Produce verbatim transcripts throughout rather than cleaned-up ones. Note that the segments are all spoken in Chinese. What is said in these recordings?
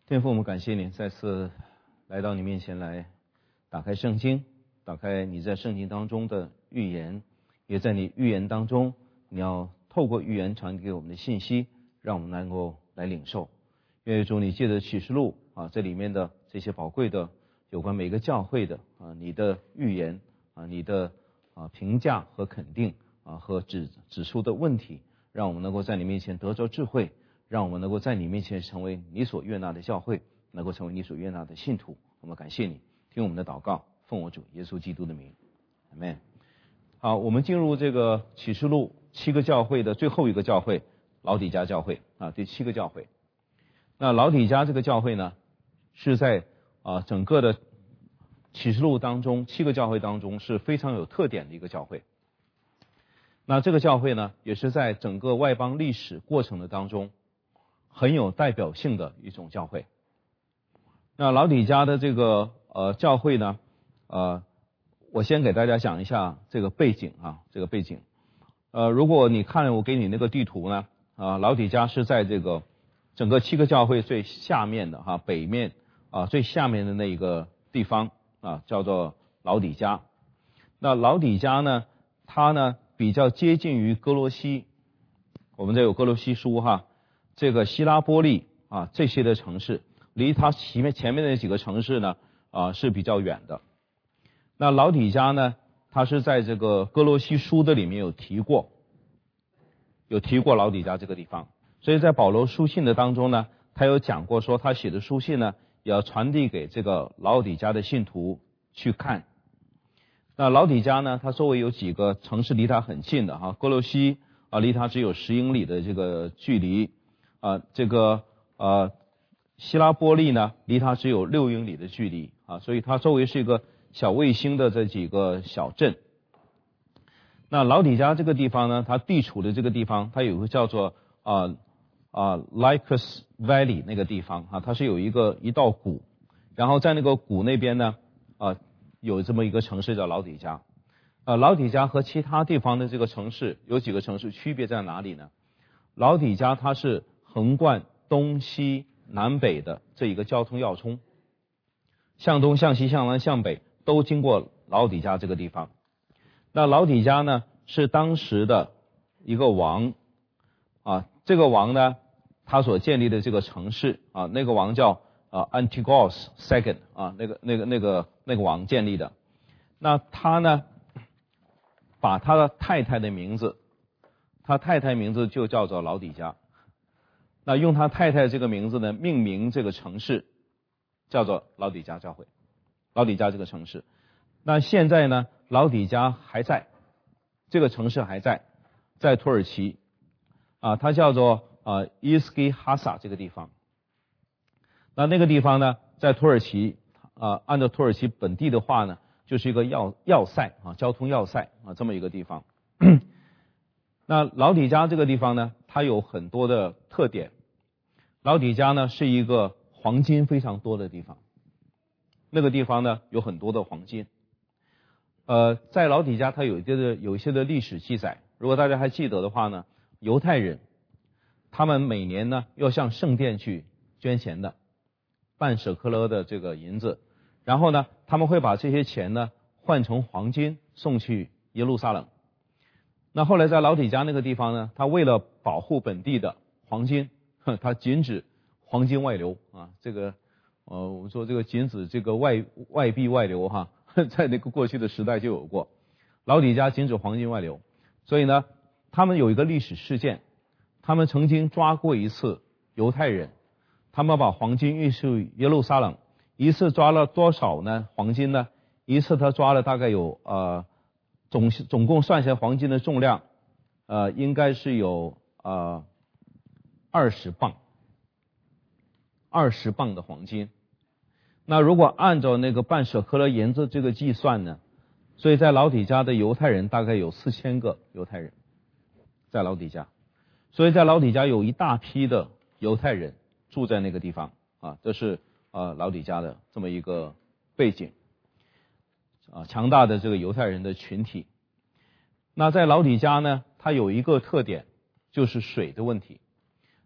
天父，我们感谢你再次来到你面前来打开圣经，打开你在圣经当中的预言，也在你预言当中你要透过预言传给我们的信息，让我们能够来领受。愿主你借着启示录啊，这里面的这些宝贵的有关每个教会的啊你的预言啊你的啊评价和肯定啊和指指出的问题，让我们能够在你面前得着智慧，让我们能够在你面前成为你所悦纳的教会，能够成为你所悦纳的信徒。我们感谢你，听我们的祷告，奉我主耶稣基督的名，阿们。好，我们进入这个启示录七个教会的最后一个教会，老底嘉教会啊，第七个教会。那老底嘉这个教会呢，是在啊整个的启示录当中七个教会当中是非常有特点的一个教会。那这个教会呢，也是在整个外邦历史过程的当中很有代表性的一种教会。那老底嘉的这个呃教会呢，呃，我先给大家讲一下这个背景啊，这个背景。呃，如果你看我给你那个地图呢，啊，老底嘉是在这个整个七个教会最下面的哈、啊，北面啊最下面的那一个地方啊，叫做老底嘉。那老底嘉呢，它呢比较接近于哥罗西，我们这有哥罗西书哈。这个希拉波利啊，这些的城市离它前面前面的几个城市呢啊是比较远的。那老底嘉呢，它是在这个哥罗西书的里面有提过，有提过老底嘉这个地方。所以在保罗书信的当中呢，他有讲过说他写的书信呢也要传递给这个老底嘉的信徒去看。那老底嘉呢，它周围有几个城市离它很近的哈，哥罗西啊离它只有十英里的这个距离。啊，这个呃，希拉波利呢，离它只有六英里的距离啊，所以它周围是一个小卫星的这几个小镇。那老底嘉这个地方呢，它地处的这个地方，它有一个叫做啊啊 Lycus Valley 那个地方啊，它是有一个一道谷，然后在那个谷那边呢啊，有这么一个城市叫老底嘉。啊，老底嘉和其他地方的这个城市有几个城市区别在哪里呢？老底嘉它是横贯东西南北的这一个交通要冲，向东向西向南向北都经过老底嘉这个地方。那老底嘉呢是当时的一个王啊，这个王呢他所建立的这个城市啊，那个王叫啊 Antiochus the Second 啊，那个那个那个那个王建立的。那他呢把他的太太的名字，他太太名字就叫做老底嘉。那用他太太这个名字呢命名这个城市，叫做老底嘉教会，老底嘉这个城市。那现在呢，老底嘉还在，这个城市还在，在土耳其啊，它叫做啊伊斯基哈萨这个地方。那那个地方呢，在土耳其啊，按照土耳其本地的话呢，就是一个要要塞啊，交通要塞啊，这么一个地方。那老底嘉这个地方呢，它有很多的特点。老底嘉呢是一个黄金非常多的地方，那个地方呢有很多的黄金。呃，在老底嘉它有一些的有一些的历史记载，如果大家还记得的话呢，犹太人他们每年呢要向圣殿去捐钱的，半舍克勒的这个银子，然后呢他们会把这些钱呢换成黄金送去耶路撒冷。那后来在老底嘉那个地方呢，他为了保护本地的黄金，他禁止黄金外流啊，这个呃，我们说这个禁止这个外外币外流哈，在那个过去的时代就有过，老底嘉禁止黄金外流，所以呢，他们有一个历史事件，他们曾经抓过一次犹太人，他们把黄金运去耶路撒冷，一次抓了多少呢？黄金呢？一次他抓了大概有呃总总共算下来黄金的重量，呃，应该是有呃。二十磅，二十磅的黄金。那如果按照那个半舍克勒银子这个计算呢，所以在老底嘉的犹太人大概有四千个犹太人，在老底嘉，所以在老底嘉有一大批的犹太人住在那个地方啊，这是啊老底嘉的这么一个背景啊，强大的这个犹太人的群体。那在老底嘉呢，它有一个特点，就是水的问题。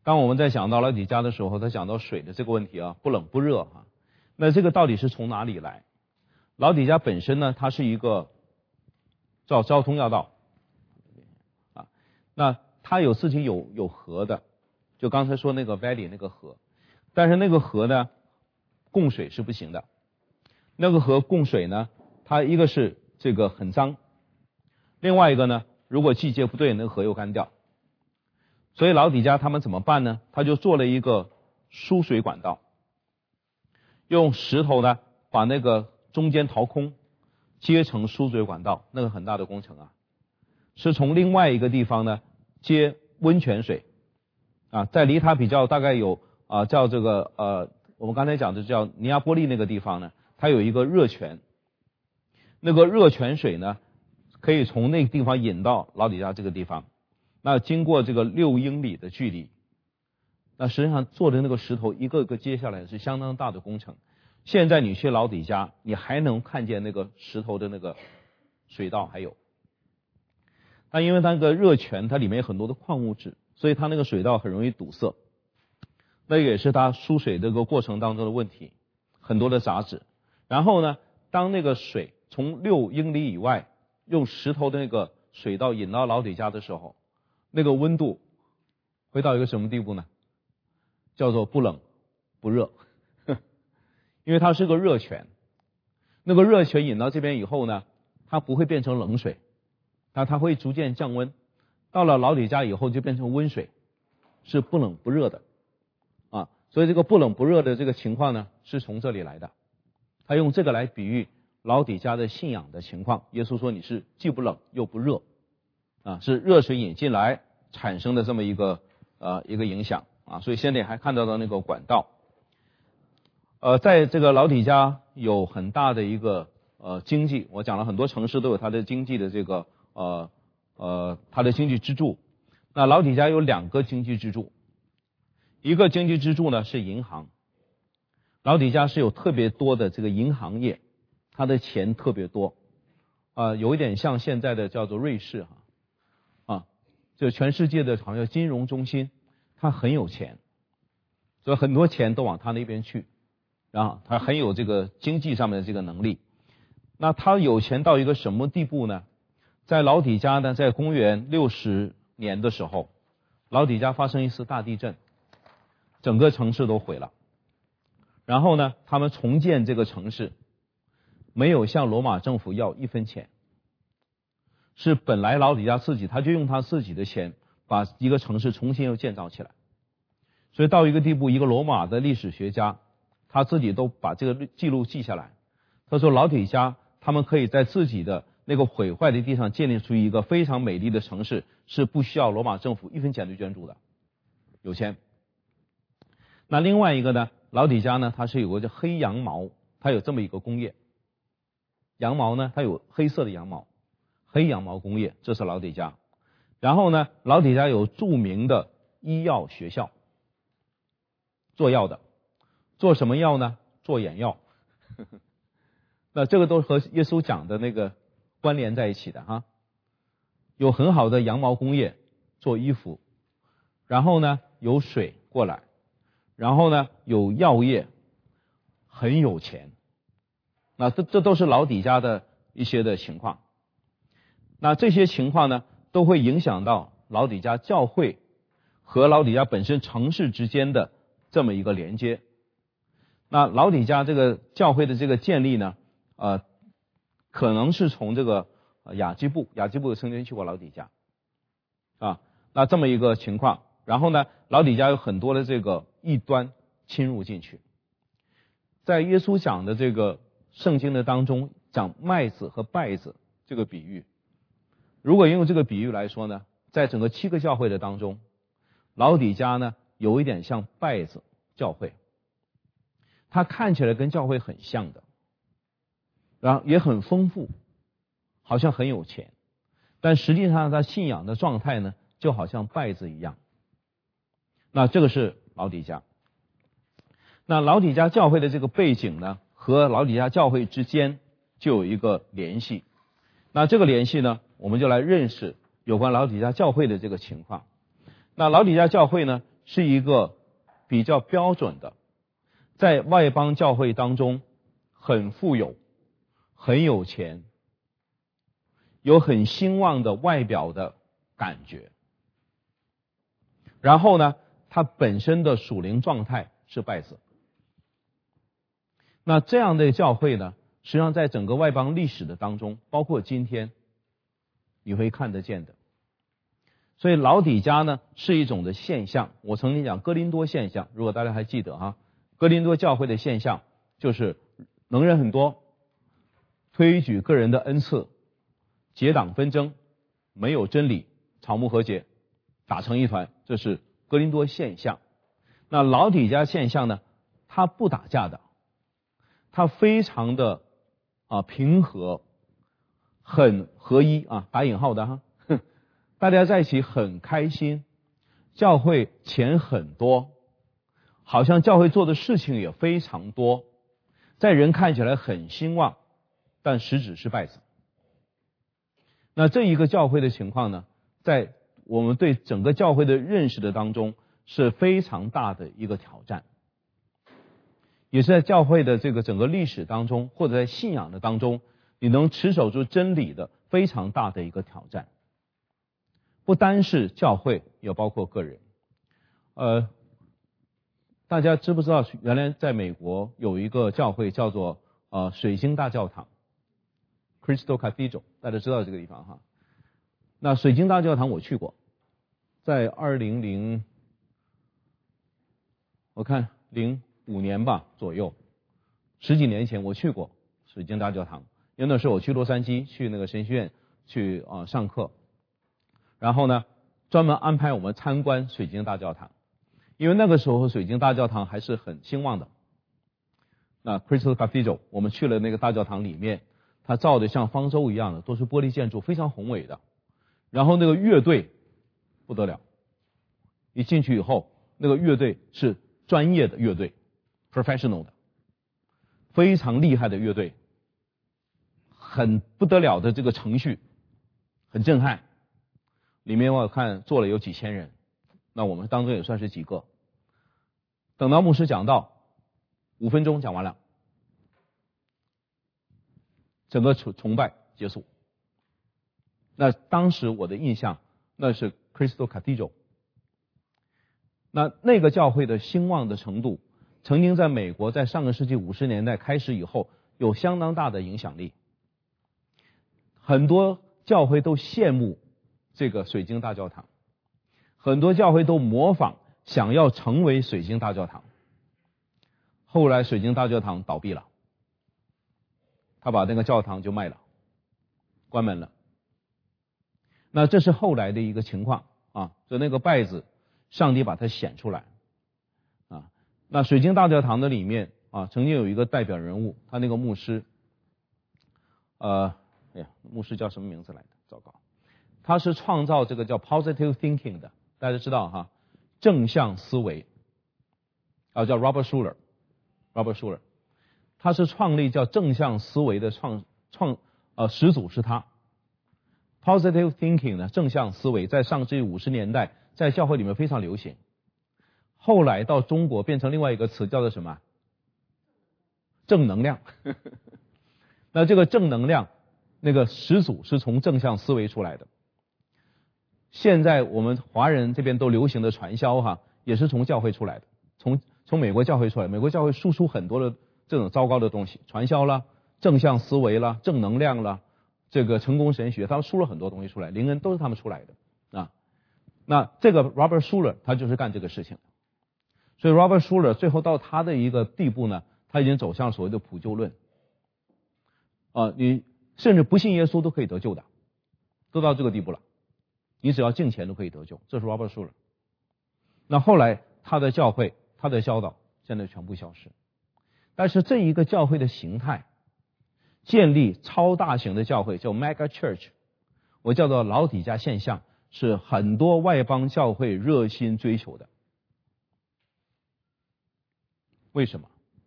当我们在讲到老底嘉的时候，他讲到水的这个问题啊，不冷不热啊，那这个到底是从哪里来？老底嘉本身呢，它是一个叫交通要道啊，那它有自己有有河的，就刚才说那个 valley 那个河，但是那个河呢，供水是不行的。那个河供水呢，它一个是这个很脏，另外一个呢，如果季节不对，那个河又干掉。所以老底嘉他们怎么办呢？他就做了一个输水管道，用石头呢把那个中间掏空，接成输水管道，那个很大的工程啊，是从另外一个地方呢接温泉水啊，在离它比较大概有啊叫这个呃我们刚才讲的叫尼亚波利那个地方呢，它有一个热泉，那个热泉水呢可以从那个地方引到老底嘉这个地方。那经过这个六英里的距离，那实际上做的那个石头一个个接下来是相当大的工程。现在你去老底嘉，你还能看见那个石头的那个水道还有。那因为它那个热泉它里面有很多的矿物质，所以它那个水道很容易堵塞。那也是它输水这个过程当中的问题，很多的杂质。然后呢，当那个水从六英里以外用石头的那个水道引到老底嘉的时候，那个温度会到一个什么地步呢？叫做不冷不热，因为它是个热泉。那个热泉引到这边以后呢，它不会变成冷水，那它会逐渐降温。到了老底嘉以后就变成温水，是不冷不热的啊。所以这个不冷不热的这个情况呢，是从这里来的。他用这个来比喻老底嘉的信仰的情况。耶稣说你是既不冷又不热。啊，是热水引进来产生的这么一个呃一个影响啊，所以现在还看到的那个管道，呃，在这个老底嘉有很大的一个呃经济，我讲了很多城市都有它的经济的这个呃呃它的经济支柱。那老底嘉有两个经济支柱，一个经济支柱呢是银行，老底嘉是有特别多的这个银行业，它的钱特别多，啊、呃，有一点像现在的叫做瑞士哈。就全世界的好像金融中心，他很有钱，所以很多钱都往他那边去，然后他很有这个经济上面的这个能力。那他有钱到一个什么地步呢？在老底嘉呢，在公元六十年的时候，老底嘉发生一次大地震，整个城市都毁了。然后呢，他们重建这个城市，没有向罗马政府要一分钱。是本来老底嘉自己，他就用他自己的钱把一个城市重新又建造起来，所以到一个地步，一个罗马的历史学家他自己都把这个记录记下来。他说老底嘉他们可以在自己的那个毁坏的地上建立出一个非常美丽的城市，是不需要罗马政府一分钱的捐助的，有钱。那另外一个呢，老底嘉呢，它是有个叫黑羊毛，它有这么一个工业。羊毛呢，它有黑色的羊毛。黑羊毛工业，这是老底嘉。然后呢，老底嘉有著名的医药学校，做药的，做什么药呢？做眼药。那这个都和耶稣讲的那个关联在一起的哈。有很好的羊毛工业做衣服，然后呢有水过来，然后呢有药业，很有钱。那这这都是老底嘉的一些的情况。那这些情况呢，都会影响到老底嘉教会和老底嘉本身城市之间的这么一个连接。那老底嘉这个教会的这个建立呢，呃，可能是从这个雅基布，雅基布曾经去过老底嘉啊，那这么一个情况。然后呢，老底嘉有很多的这个异端侵入进去。在耶稣讲的这个圣经的当中，讲麦子和稗子这个比喻。如果用这个比喻来说呢，在整个七个教会的当中，老底嘉呢有一点像稗子教会，它看起来跟教会很像的，然后也很丰富，好像很有钱，但实际上他信仰的状态呢，就好像稗子一样。那这个是老底嘉。那老底嘉教会的这个背景呢，和老底嘉教会之间就有一个联系。那这个联系呢，我们就来认识有关老底嘉教会的这个情况。那老底嘉教会呢， 是一个比较标准的，在外邦教会当中很富有、很有钱、有很兴旺的外表的感觉。然后呢，它本身的属灵状态是败色。那这样的教会呢，实际上在整个外邦历史的当中，包括今天，你会看得见的。所以老底嘉呢是一种的现象。我曾经讲哥林多现象，如果大家还记得哈，哥林多教会的现象就是能人很多，推举个人的恩赐，结党纷争，没有真理，草木和解，打成一团，这是哥林多现象。那老底嘉现象呢，它不打架的，它非常的啊平和，很合一啊，打引号的哈。大家在一起很开心，教会钱很多，好像教会做的事情也非常多，在人看起来很兴旺，但实质是败色。那这一个教会的情况呢，在我们对整个教会的认识的当中是非常大的一个挑战，也是在教会的这个整个历史当中，或者在信仰的当中，你能持守住真理的非常大的一个挑战。不单是教会，也包括个人。呃，大家知不知道，原来在美国有一个教会叫做呃水晶大教堂 （Crystal Cathedral）， 大家知道这个地方哈。那水晶大教堂我去过，在二零零，我看零五年吧左右，十几年前我去过水晶大教堂，因为那时候我去洛杉矶去那个神学院去啊、呃、上课。然后呢，专门安排我们参观水晶大教堂，因为那个时候水晶大教堂还是很兴旺的。那 Crystal Cathedral， 我们去了那个大教堂里面，它造的像方舟一样的，都是玻璃建筑，非常宏伟的。然后那个乐队不得了，一进去以后，那个乐队是专业的乐队 ，professional 的，非常厉害的乐队，很不得了的这个程序，很震撼。里面我看坐了有几千人，那我们当中也算是几个。等到牧师讲到，五分钟讲完了，整个崇崇拜结束。那当时我的印象，那是 Crystal Cathedral。那那个教会的兴旺的程度，曾经在美国在上个世纪五十年代开始以后，有相当大的影响力。很多教会都羡慕这个水晶大教堂，很多教会都模仿，想要成为水晶大教堂。后来水晶大教堂倒闭了，他把那个教堂就卖了，关门了。那这是后来的一个情况啊，就那个败子，上帝把它显出来啊。那水晶大教堂的里面啊，曾经有一个代表人物，他那个牧师，呃，哎呀，牧师叫什么名字来的？糟糕。他是创造这个叫 positive thinking 的，大家知道哈，正向思维，啊叫 Robert Schuller，Robert Schuller， 他是创立叫正向思维的创创呃始祖是他。positive thinking 呢，正向思维在上世纪五十年代在教会里面非常流行，后来到中国变成另外一个词叫做什么？正能量。那这个正能量那个始祖是从正向思维出来的。现在我们华人这边都流行的传销哈，也是从教会出来的，从从美国教会出来，美国教会输出很多的这种糟糕的东西，传销啦、正向思维啦、正能量啦，这个成功神学，他们输了很多东西出来，灵恩都是他们出来的啊。那这个 Robert Schuller 他就是干这个事情的，所以 Robert Schuller 最后到他的一个地步呢，他已经走向所谓的普救论啊，你甚至不信耶稣都可以得救的，都到这个地步了。你只要敬虔都可以得救，这是 Robert Schuller。那后来他的教会，他的教导现在全部消失。但是这一个教会的形态，建立超大型的教会叫 Mega Church， 我叫做老底嘉现象，是很多外邦教会热心追求的。为什么？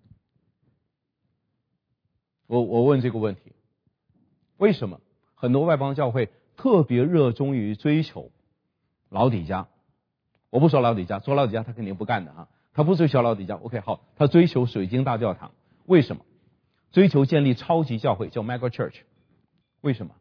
我我问这个问题，为什么很多外邦教会特别热衷于追求老底嘉我不说老底嘉，说老底嘉他肯定不干的啊，他不追求老底嘉 OK 好，他追求水晶大教堂，为什么？追求建立超级教会叫 mega church， 为什么？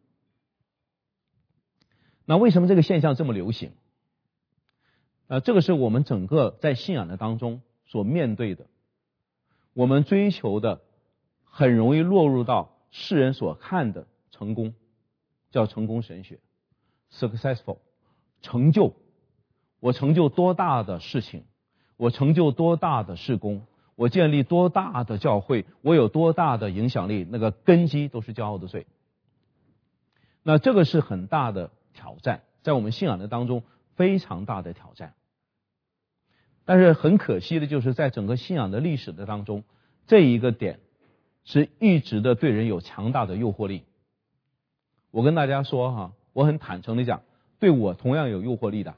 那为什么这个现象这么流行？呃，这个是我们整个在信仰的当中所面对的，我们追求的很容易落入到世人所看的成功，叫成功神学 successful， 成就，我成就多大的事情，我成就多大的事工，我建立多大的教会，我有多大的影响力，那个根基都是骄傲的罪。那这个是很大的挑战，在我们信仰的当中非常大的挑战。但是很可惜的就是在整个信仰的历史的当中，这一个点是一直的对人有强大的诱惑力。我跟大家说哈，我很坦诚的讲，对我同样有诱惑力的。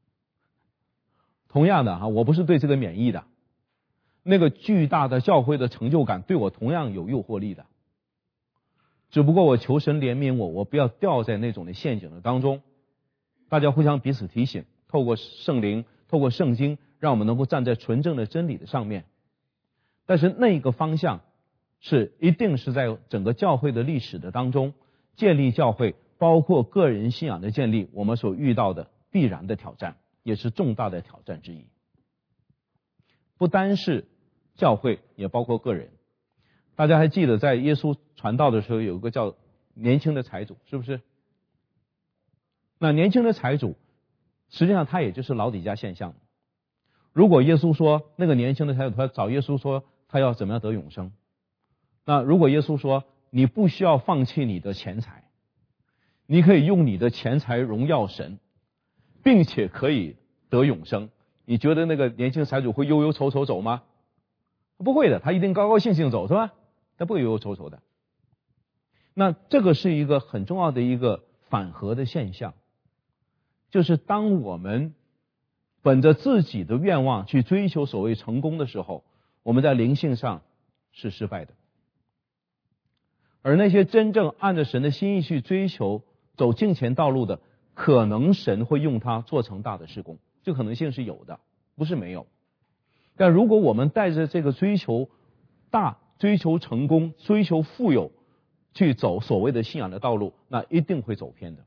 同样的哈，我不是对这个免疫的。那个巨大的教会的成就感对我同样有诱惑力的。只不过我求神怜悯我，我不要掉在那种的陷阱的当中。大家互相彼此提醒，透过圣灵，透过圣经，让我们能够站在纯正的真理的上面。但是那个方向是一定是在整个教会的历史的当中，建立教会，包括个人信仰的建立，我们所遇到的必然的挑战，也是重大的挑战之一。不单是教会，也包括个人。大家还记得在耶稣传道的时候有一个叫年轻的财主，是不是？那年轻的财主实际上他也就是老底嘉现象。如果耶稣说那个年轻的财主他找耶稣说他要怎么样得永生，那如果耶稣说你不需要放弃你的钱财，你可以用你的钱财荣耀神，并且可以得永生，你觉得那个年轻财主会忧忧愁愁走吗？不会的，他一定高高兴兴走，是吧？他不会忧忧愁愁的。那这个是一个很重要的一个反合的现象，就是当我们本着自己的愿望去追求所谓成功的时候，我们在灵性上是失败的。而那些真正按着神的心意去追求走敬虔道路的，可能神会用它做成大的事工，这可能性是有的，不是没有。但如果我们带着这个追求大、追求成功、追求富有去走所谓的信仰的道路，那一定会走偏的。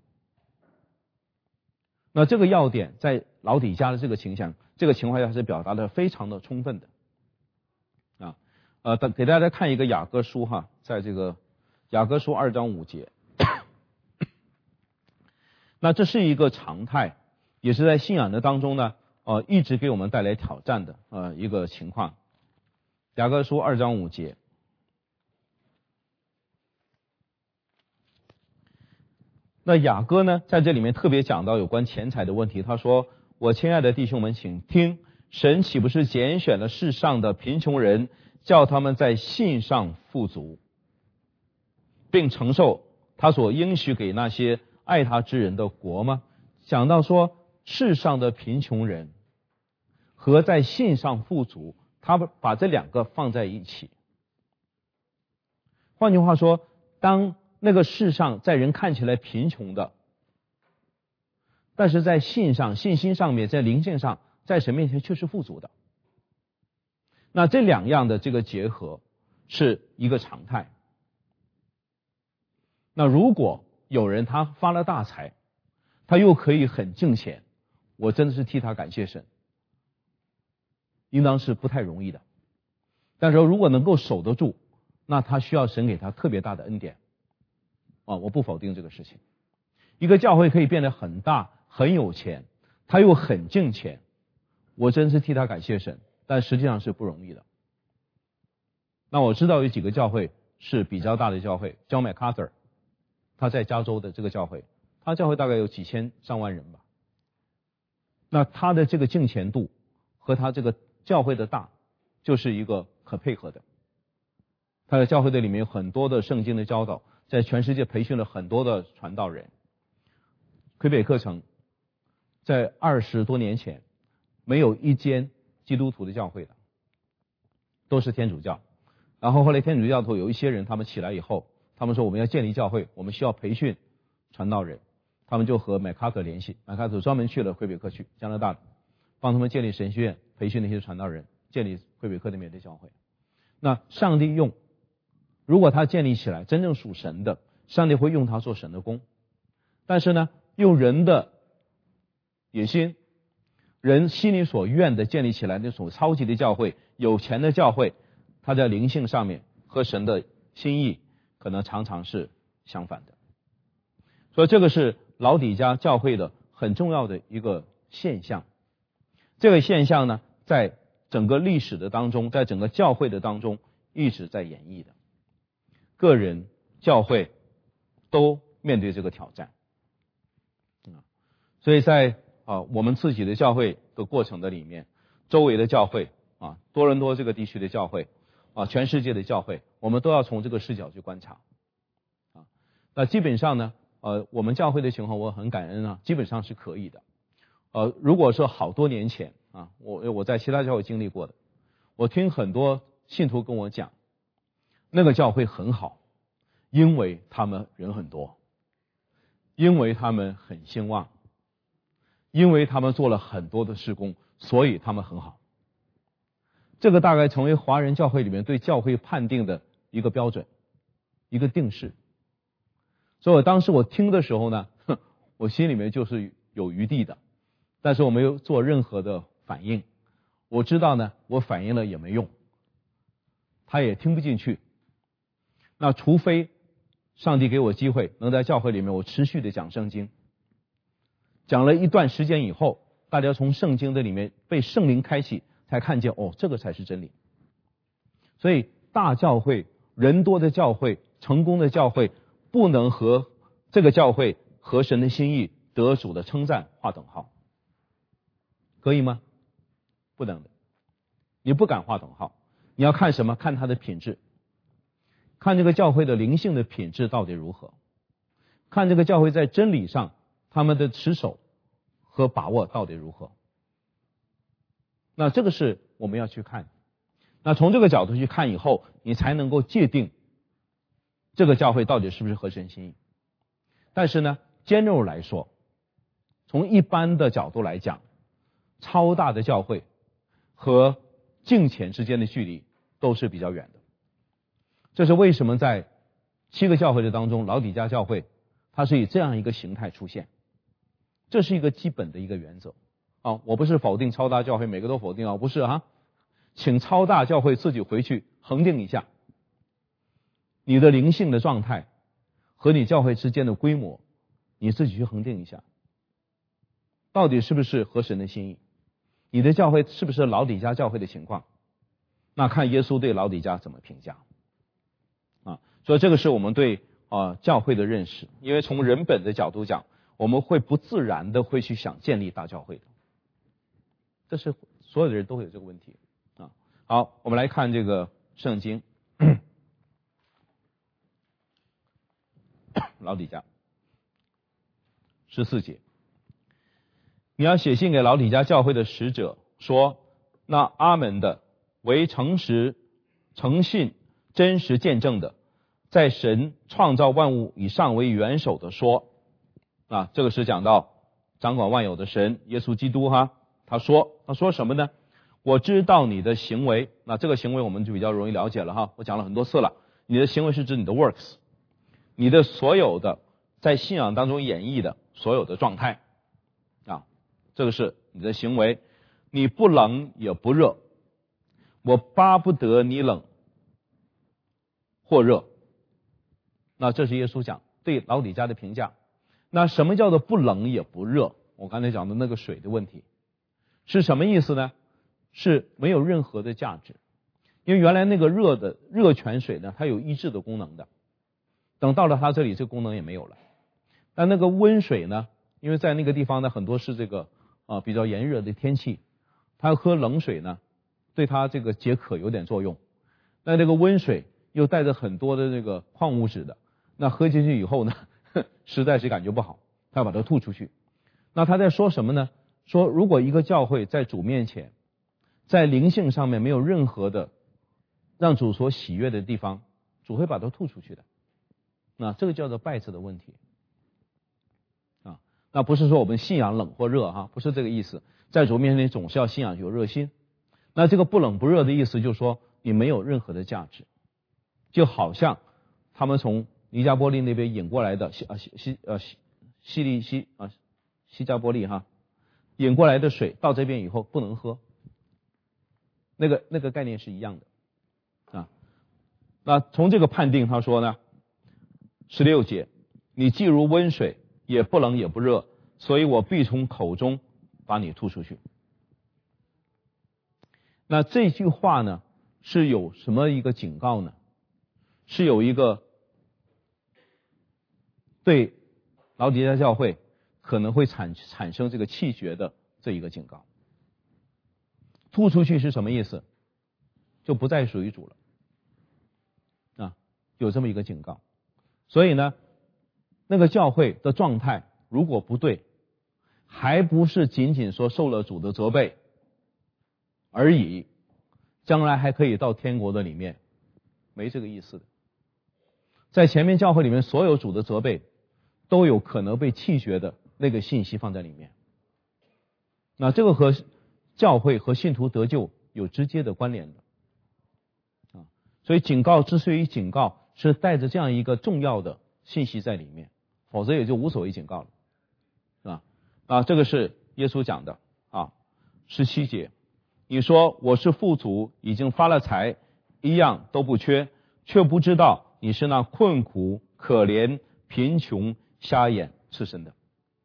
那这个要点在老底嘉的这个倾向这个情况下是表达的非常的充分的啊。呃，给大家看一个雅歌书哈，在这个雅歌书二章五节。那这是一个常态，也是在信仰的当中呢，呃，一直给我们带来挑战的呃一个情况。雅歌书二章五节。那雅歌呢，在这里面特别讲到有关钱财的问题。他说：“我亲爱的弟兄们，请听，神岂不是拣选了世上的贫穷人，叫他们在信上富足，并承受他所应许给那些爱他之人的国吗？”讲到说世上的贫穷人和在信上富足，他把这两个放在一起。换句话说，当那个世上在人看起来贫穷的，但是在信上、信心上面、在灵性上，在神面前却是富足的。那这两样的这个结合是一个常态。那如果有人他发了大财，他又可以很敬虔，我真的是替他感谢神，应当是不太容易的。但是如果能够守得住，那他需要神给他特别大的恩典。啊，我不否定这个事情。一个教会可以变得很大、很有钱，他又很敬虔，我真是替他感谢神，但实际上是不容易的。那我知道有几个教会是比较大的教会 ，John MacArthur， 他在加州的这个教会，他教会大概有几千上万人吧。那他的这个敬虔度和他这个教会的大，就是一个可配合的。他的教会的里面有很多的圣经的教导，在全世界培训了很多的传道人。魁北克城在二十多年前没有一间基督徒的教会的，都是天主教。然后后来天主教徒有一些人他们起来以后，他们说我们要建立教会，我们需要培训传道人，他们就和麦卡特联系，麦卡特专门去了魁北克去加拿大的， 帮他们建立神学院，培训那些传道人，建立魁北克的免费教会。那上帝用，如果他建立起来真正属神的，上帝会用他做神的工。但是呢，用人的野心，人心里所愿的建立起来那种超级的教会，有钱的教会，他在灵性上面和神的心意可能常常是相反的。所以这个是老底嘉教会的很重要的一个现象。这个现象呢，在整个历史的当中，在整个教会的当中一直在演绎的。个人、教会都面对这个挑战。所以在啊我们自己的教会的过程的里面，周围的教会啊，多伦多这个地区的教会啊，全世界的教会，我们都要从这个视角去观察。啊，那基本上呢，呃，我们教会的情况我很感恩啊，基本上是可以的。呃，如果说好多年前啊，我我在其他教会经历过的，我听很多信徒跟我讲，那个教会很好，因为他们人很多，因为他们很兴旺，因为他们做了很多的事工，所以他们很好。这个大概成为华人教会里面对教会判定的一个标准，一个定式。所以我当时我听的时候呢，我心里面就是有余地的，但是我没有做任何的反应。我知道呢，我反应了也没用，他也听不进去。那除非上帝给我机会，能在教会里面我持续的讲圣经，讲了一段时间以后，大家从圣经的里面被圣灵开启，才看见哦，这个才是真理。所以大教会、人多的教会、成功的教会，不能和这个教会和神的心意、得主的称赞划等号，可以吗？不能的，你不敢划等号。你要看什么？看它的品质，看这个教会的灵性的品质到底如何，看这个教会在真理上他们的持守和把握到底如何。那这个是我们要去看。那从这个角度去看以后，你才能够界定这个教会到底是不是合神心意。但是呢 general 来说，从一般的角度来讲，超大的教会和敬虔之间的距离都是比较远的。这是为什么在七个教会的当中，老底嘉教会它是以这样一个形态出现。这是一个基本的一个原则啊！我不是否定超大教会，每个都否定啊，不是啊，请超大教会自己回去恒定一下你的灵性的状态和你教会之间的规模，你自己去恒定一下，到底是不是合神的心意？你的教会是不是老底嘉教会的情况？那看耶稣对老底嘉怎么评价啊？所以这个是我们对啊教会的认识，因为从人本的角度讲，我们会不自然的会去想建立大教会的，这是所有的人都会有这个问题啊。好，我们来看这个圣经，老底嘉十四节，你要写信给老底嘉教会的使者说，那阿门的，为诚实、诚信、真实见证的，在神创造万物以上为元首的说。啊，这个是讲到掌管万有的神耶稣基督哈，他说他说什么呢？我知道你的行为，那这个行为我们就比较容易了解了哈，我讲了很多次了。你的行为是指你的 works， 你的所有的在信仰当中演绎的所有的状态啊，这个是你的行为。你不冷也不热，我巴不得你冷或热。那这是耶稣讲对老底嘉的评价。那什么叫做不冷也不热？我刚才讲的那个水的问题是什么意思呢？是没有任何的价值。因为原来那个热的热泉水呢，它有抑制的功能的，等到了它这里这个功能也没有了。但那个温水呢，因为在那个地方呢很多是这个啊比较炎热的天气，它喝冷水呢对它这个解渴有点作用。那这个温水又带着很多的这个矿物质的，那喝进去以后呢实在是感觉不好，他要把它吐出去。那他在说什么呢？说如果一个教会在主面前，在灵性上面没有任何的让主所喜悦的地方，主会把它吐出去的。那这个叫做败子的问题啊。 那不是说我们信仰冷或热哈，不是这个意思。在主面前总是要信仰有热心。那这个不冷不热的意思就是说你没有任何的价值，就好像他们从尼加波利那边引过来的西啊西西呃西西利西啊西加波利哈引过来的水到这边以后不能喝，那个那个概念是一样的啊。那从这个判定他说呢，十六节，你既如温水，也不冷也不热，所以我必从口中把你吐出去。那这句话呢是有什么一个警告呢？是有一个对老底嘉教会可能会产产生这个气绝的这一个警告。吐出去是什么意思？就不再属于主了啊，有这么一个警告。所以呢，那个教会的状态如果不对，还不是仅仅说受了主的责备而已，将来还可以到天国的里面，没这个意思的。在前面教会里面，所有主的责备都有可能被弃绝的那个信息放在里面。那这个和教会和信徒得救有直接的关联的啊，所以警告之所以警告，是带着这样一个重要的信息在里面，否则也就无所谓警告了，是吧？啊，这个是耶稣讲的啊。十七节，你说我是富足，已经发了财，一样都不缺，却不知道你是那困苦、可怜、贫穷、瞎眼、赤身的。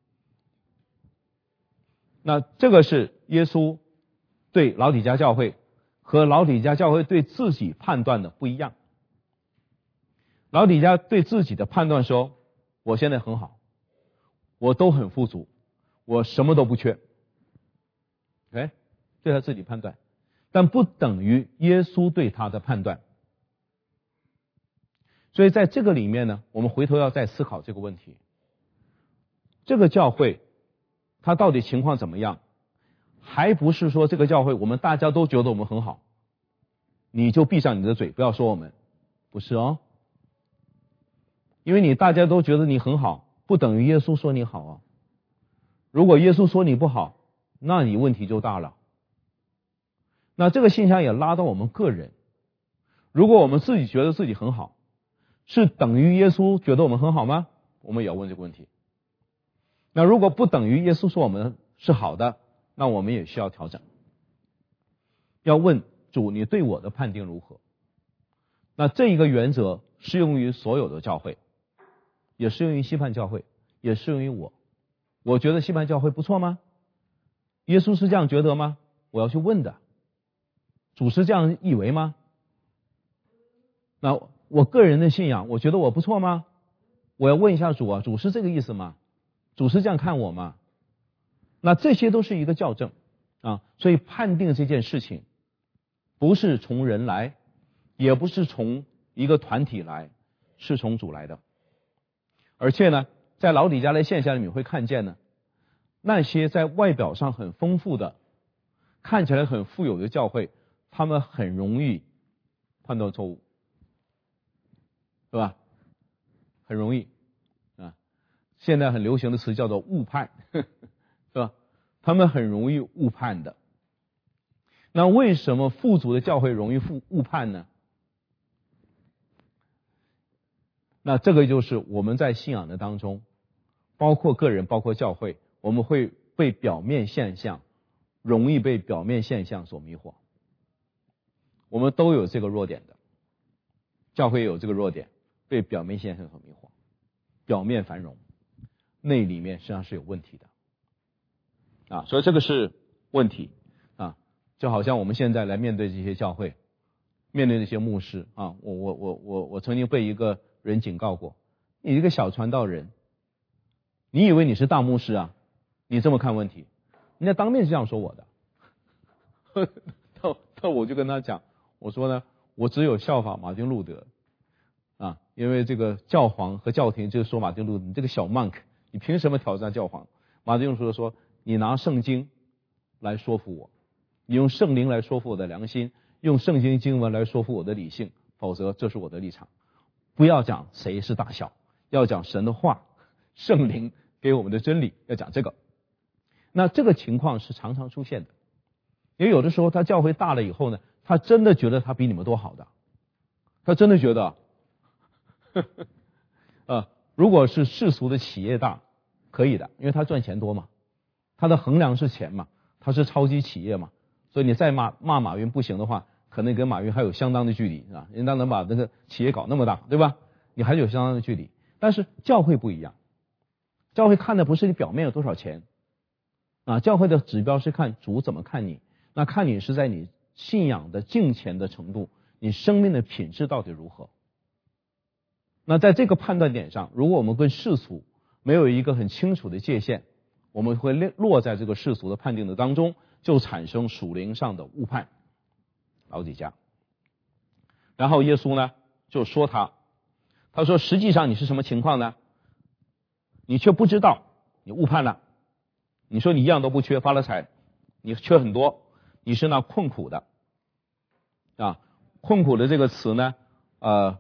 那这个是耶稣对老底嘉教会和老底嘉教会对自己判断的不一样。老底嘉对自己的判断说，我现在很好，我都很富足，我什么都不缺。哎，对他自己判断，但不等于耶稣对他的判断。所以在这个里面呢，我们回头要再思考这个问题。这个教会它到底情况怎么样？还不是说这个教会我们大家都觉得我们很好，你就闭上你的嘴，不要说我们，不是哦。因为你大家都觉得你很好，不等于耶稣说你好啊。如果耶稣说你不好，那你问题就大了。那这个现象也拉到我们个人，如果我们自己觉得自己很好，是等于耶稣觉得我们很好吗？我们也要问这个问题。那如果不等于耶稣说我们是好的，那我们也需要调整，要问主，你对我的判定如何？那这一个原则适用于所有的教会，也适用于西泮教会，也适用于我。我觉得西泮教会不错吗？耶稣是这样觉得吗？我要去问的。主是这样以为吗？那我个人的信仰，我觉得我不错吗？我要问一下主啊，主是这个意思吗？主是这样看我吗？那这些都是一个校正啊，所以判定这件事情不是从人来，也不是从一个团体来，是从主来的。而且呢，在老底嘉的现象里面会看见呢，那些在外表上很丰富的、看起来很富有的教会，他们很容易判断错误，是吧？很容易啊，现在很流行的词叫做误判，呵呵是吧？他们很容易误判的。那为什么富足的教会容易误误判呢？那这个就是我们在信仰的当中，包括个人，包括教会，我们会被表面现象，容易被表面现象所迷惑。我们都有这个弱点的，教会有这个弱点，被表面现象所迷惑，表面繁荣，内里面实际上是有问题的啊，所以这个是问题啊，就好像我们现在来面对这些教会，面对这些牧师啊，我我我我我曾经被一个人警告过，你一个小传道人，你以为你是大牧师啊？你这么看问题，人家当面是这样说我的。那那我就跟他讲，我说呢，我只有效法马丁路德啊，因为这个教皇和教廷就是说马丁路德，你这个小 monk， 你凭什么挑战教皇？马丁路德说，你拿圣经来说服我，你用圣灵来说服我的良心，用圣经经文来说服我的理性，否则这是我的立场。不要讲谁是大小，要讲神的话，圣灵给我们的真理，要讲这个。那这个情况是常常出现的，也有的时候他教会大了以后呢，他真的觉得他比你们多好的，他真的觉得呵呵呃，如果是世俗的企业大可以的，因为他赚钱多嘛，他的衡量是钱嘛，他是超级企业嘛，所以你再骂骂马云不行的话，可能跟马云还有相当的距离啊，人家能把那个企业搞那么大，对吧？你还是有相当的距离。但是教会不一样，教会看的不是你表面有多少钱啊，教会的指标是看主怎么看你，那看你是在你信仰的敬虔的程度，你生命的品质到底如何。那在这个判断点上，如果我们跟世俗没有一个很清楚的界限，我们会落在这个世俗的判定的当中，就产生属灵上的误判。老底家，然后耶稣呢就说他，他说实际上你是什么情况呢？你却不知道，你误判了。你说你一样都不缺，发了财，你缺很多，你是那困苦的啊。困苦的这个词呢，呃，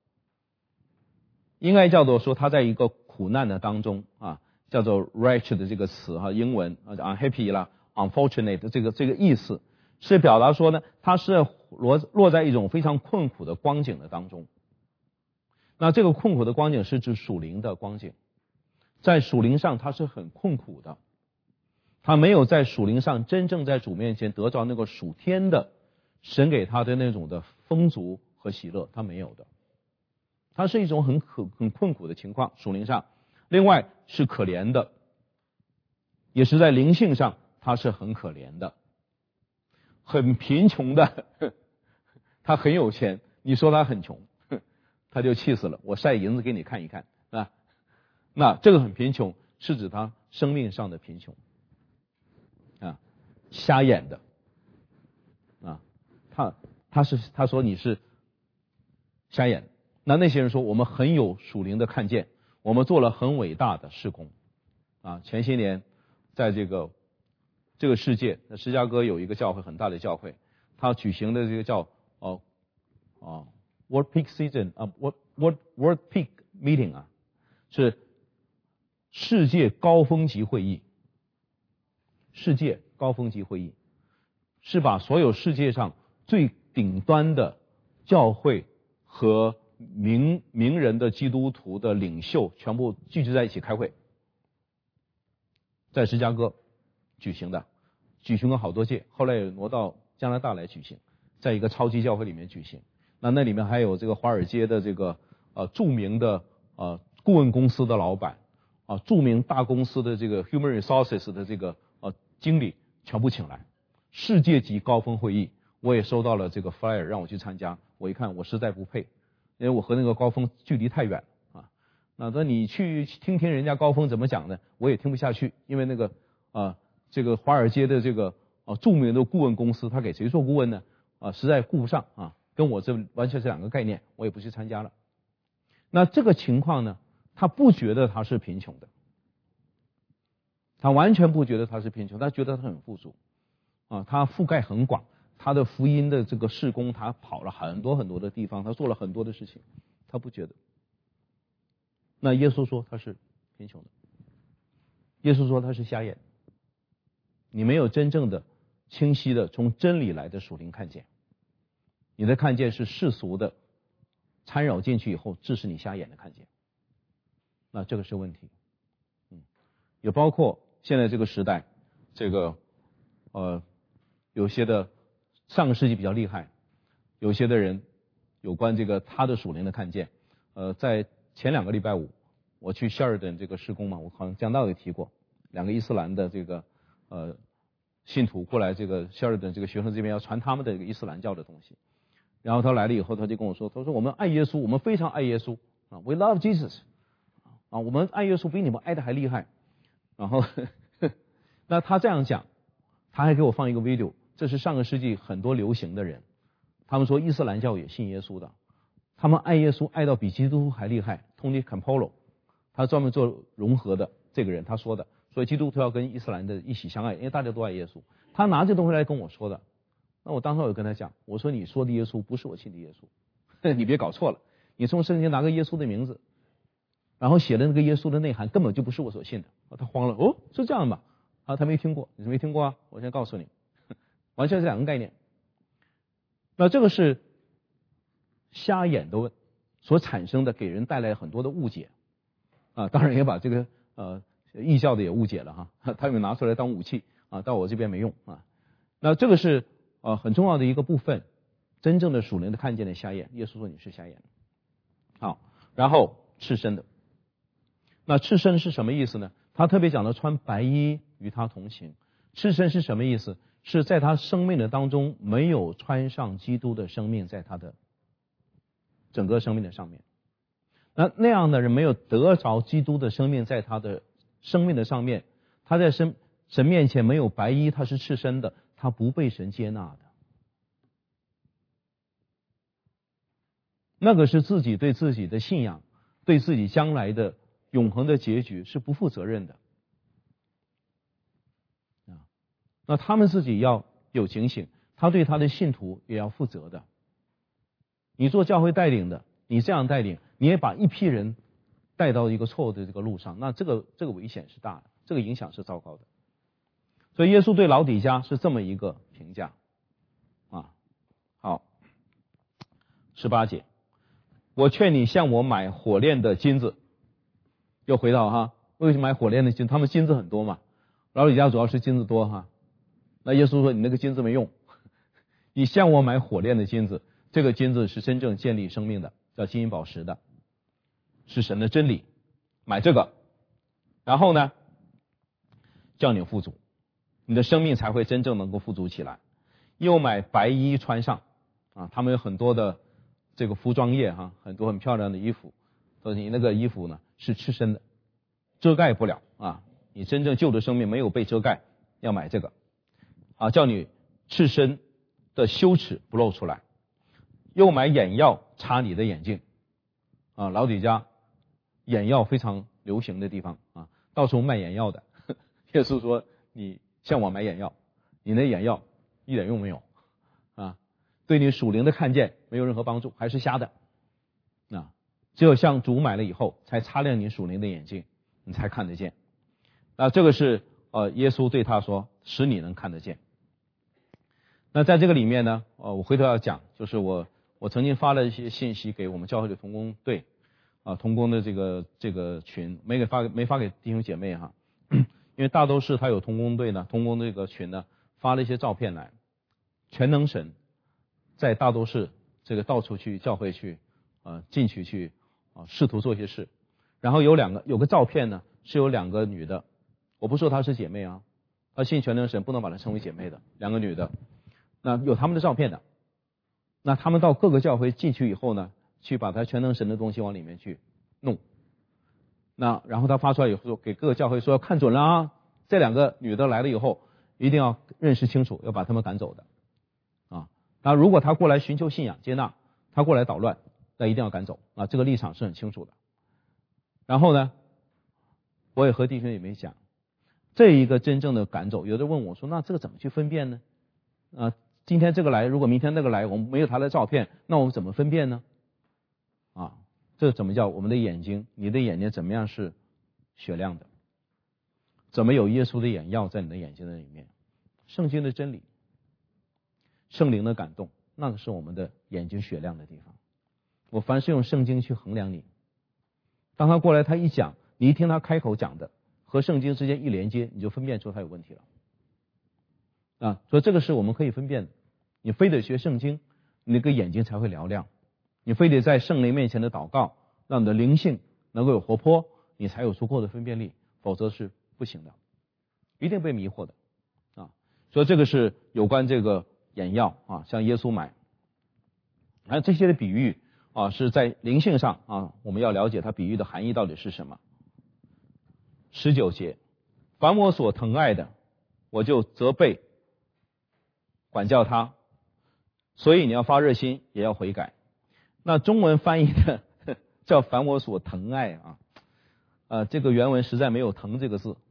应该叫做说他在一个苦难的当中啊，叫做 wretched 的这个词哈、啊，英文啊 unhappy 啦 unfortunate 这个这个意思。是表达说呢，他是落落在一种非常困苦的光景的当中。那这个困苦的光景是指属灵的光景，在属灵上他是很困苦的，他没有在属灵上真正在主面前得着那个属天的神给他的那种的丰足和喜乐，他没有的。他是一种很可很困苦的情况，属灵上。另外是可怜的，也是在灵性上他是很可怜的。很贫穷的，他很有钱，你说他很穷，他就气死了。我晒银子给你看一看啊。那这个很贫穷是指他生命上的贫穷啊，瞎眼的啊，他他是他说你是瞎眼。那那些人说我们很有属灵的看见，我们做了很伟大的事工啊。前些年在这个。这个世界，那芝加哥有一个教会，很大的教会，他举行的这个叫哦哦 World Peak Season 啊 World World World Peak Meeting 啊，是世界高峰级会议，世界高峰级会议是把所有世界上最顶端的教会和名名人的基督徒的领袖全部聚集在一起开会，在芝加哥举行的。举行了好多届，后来也挪到加拿大来举行，在一个超级教会里面举行。那那里面还有这个华尔街的这个呃著名的呃顾问公司的老板啊、呃，著名大公司的这个 human resources 的这个呃经理全部请来，世界级高峰会议。我也收到了这个 flyer 让我去参加，我一看我实在不配，因为我和那个高峰距离太远啊。那那你去听听人家高峰怎么讲呢？我也听不下去，因为那个啊。呃这个华尔街的这个啊著名的顾问公司，他给谁做顾问呢？啊，实在顾不上啊，跟我这完全是两个概念，我也不去参加了。那这个情况呢，他不觉得他是贫穷的，他完全不觉得他是贫穷，他觉得他很富足啊，他覆盖很广，他的福音的这个事工，他跑了很多很多的地方，他做了很多的事情，他不觉得。那耶稣说他是贫穷的，耶稣说他是瞎眼。你没有真正的清晰的从真理来的属灵看见，你的看见是世俗的掺扰进去以后致使你瞎眼的看见，那这个是问题。嗯，也包括现在这个时代，这个呃有些的上个世纪比较厉害，有些的人有关这个他的属灵的看见，呃，在前两个礼拜五我去希尔顿这个施工嘛，我好像讲道也提过，两个伊斯兰的这个。呃，信徒过来这个希尔顿这个学生这边要传他们的这个伊斯兰教的东西，然后他来了以后，他就跟我说，他说我们爱耶稣，我们非常爱耶稣啊 ，We love Jesus 啊，我们爱耶稣比你们爱的还厉害。然后呵呵那他这样讲，他还给我放一个 video， 这是上个世纪很多流行的人，他们说伊斯兰教也信耶稣的，他们爱耶稣爱到比基督徒还厉害。Tony Campolo 他专门做融合的这个人他说的。所以基督徒要跟伊斯兰的一起相爱，因为大家都爱耶稣。他拿这东西来跟我说的，那我当时我就跟他讲，我说你说的耶稣不是我信的耶稣，你别搞错了。你从圣经拿个耶稣的名字， 然后写的那个耶稣的内涵根本就不是我所信的。他慌了，哦，是这样吧？啊，他没听过，你没听过啊？我先告诉你，完全是两个概念。那这个是瞎眼的所产生的，给人带来很多的误解啊，当然也把这个呃异教的也误解了哈，他们拿出来当武器啊，到我这边没用啊。那这个是呃很重要的一个部分，真正的属灵的看见的瞎眼，耶稣说你是瞎眼。好，然后赤身的，那赤身是什么意思呢？他特别讲了穿白衣与他同行。赤身是什么意思？是在他生命的当中没有穿上基督的生命在他的整个生命的上面。那那样的人没有得着基督的生命在他的生命的上面，他在神神面前没有白衣，他是赤身的，他不被神接纳的。那个是自己对自己的信仰，对自己将来的永恒的结局是不负责任的。啊，那他们自己要有警醒，他对他的信徒也要负责的。你做教会带领的，你这样带领，你也把一批人带到一个错误的这个路上，那这个这个危险是大的，这个影响是糟糕的。所以耶稣对老底嘉是这么一个评价啊。好，十八节，我劝你向我买火炼的金子。又回到哈，为什么买火炼的金？他们金子很多嘛，老底嘉主要是金子多哈。那耶稣说你那个金子没用，你向我买火炼的金子，这个金子是真正建立生命的，叫金银宝石的，是神的真理，买这个，然后呢叫你富足，你的生命才会真正能够富足起来。又买白衣穿上啊，他们有很多的这个服装业哈，很多很漂亮的衣服，所以你那个衣服呢是赤身的，遮盖不了啊，你真正旧的生命没有被遮盖，要买这个啊，叫你赤身的羞耻不露出来。又买眼药擦你的眼睛啊，老底嘉眼药非常流行的地方啊，到处卖眼药的。耶稣说你向我买眼药，你那眼药一点用没有啊，对你属灵的看见没有任何帮助，还是瞎的啊。只有向主买了以后，才擦亮你属灵的眼睛，你才看得见。那这个是呃耶稣对他说，使你能看得见。那在这个里面呢，呃，我回头要讲，就是我我曾经发了一些信息给我们教会的同工队啊，同工的这个这个群，没给发没发给弟兄姐妹哈，因为大都市他有同工队呢，同工这个群呢发了一些照片来，全能神在大都市这个到处去教会去啊进去去啊试图做一些事，然后有两个有个照片呢是有两个女的，我不说她是姐妹啊，她信全能神不能把她称为姐妹的，两个女的。那有他们的照片的，那他们到各个教会进去以后呢，去把他全能神的东西往里面去弄，那然后他发出来以后给各个教会说要看准了啊，这两个女的来了以后一定要认识清楚，要把他们赶走的啊。那如果他过来寻求信仰接纳，他过来捣乱，那一定要赶走啊，这个立场是很清楚的。然后呢，我也和弟兄姐妹讲，这一个真正的赶走，有的问我说那这个怎么去分辨呢？啊，今天这个来，如果明天那个来，我们没有他的照片，那我们怎么分辨呢？啊，这怎么叫我们的眼睛？你的眼睛怎么样是雪亮的？怎么有耶稣的眼药在你的眼睛的里面？圣经的真理，圣灵的感动，那个是我们的眼睛雪亮的地方。我凡是用圣经去衡量你，当他过来，他一讲，你一听他开口讲的和圣经之间一连接，你就分辨出他有问题了。啊，所以这个是我们可以分辨的。你非得学圣经，你那个眼睛才会嘹亮；你非得在圣灵面前的祷告，让你的灵性能够有活泼，你才有足够的分辨力，否则是不行的，一定被迷惑的啊。所以这个是有关这个眼药啊，向耶稣买。而这些的比喻啊，是在灵性上啊，我们要了解它比喻的含义到底是什么。十九节，凡我所疼爱的，我就责备管教他，所以你要发热心，也要悔改。那中文翻译的叫凡我所疼爱啊，呃，这个原文实在没有疼这个字，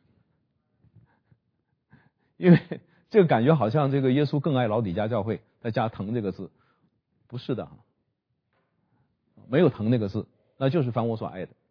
因为这个感觉好像这个耶稣更爱老底嘉教会，再加疼这个字，不是的，没有疼那个字，那就是凡我所爱的。